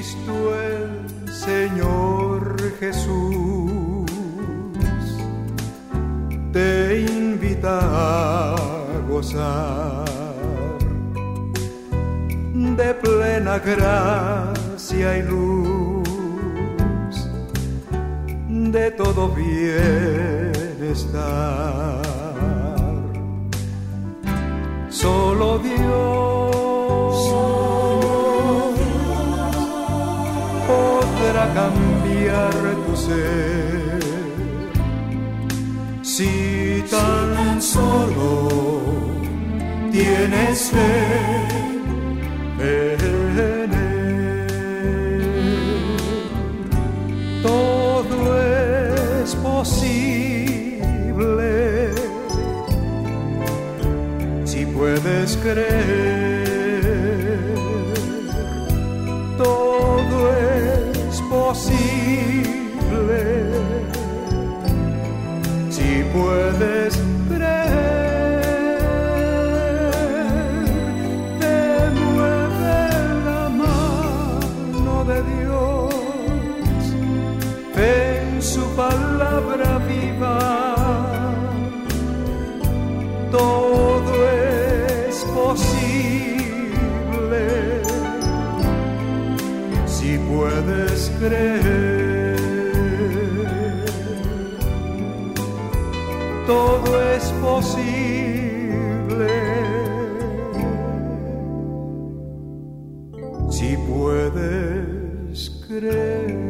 Cristo el Señor Jesús te invita a gozar de plena gracia y luz, de todo bienestar. Solo Dios podrá cambiar tu ser, si tan solo tienes fe en Él. Todo es posible si puedes creer. Todo es posible si puedes creer. Te mueve la mano de Dios en su palabra viva. Todo es posible si puedes creer. Todo es posible si puedes creer.